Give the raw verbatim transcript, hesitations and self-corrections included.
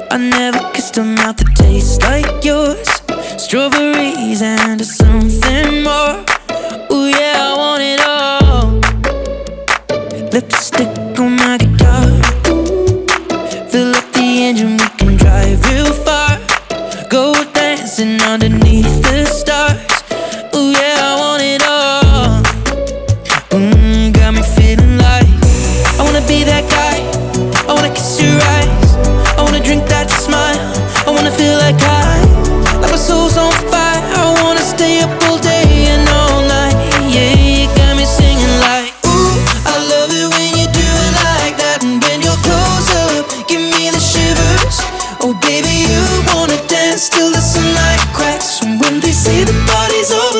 I never kissed a mouth that tastes like yours. Strawberries and something more. Ooh yeah, I want it all. Lipstick on my guitar. Fill up the engine, we can drive real far. Go dancing underneath the stars. Ooh yeah, I want it all. Mmm, got me feeling like I wanna be that guy. I wanna kiss your eyes. I wanna drink that smile. I wanna feel like I, like my soul's on fire. I wanna stay up all day and all night. Yeah, you got me singing like, ooh, I love it when you do it like that. And when you're close up, give me the shivers. Oh baby, you wanna dance till the sunlight cracks. And when they say the party's over,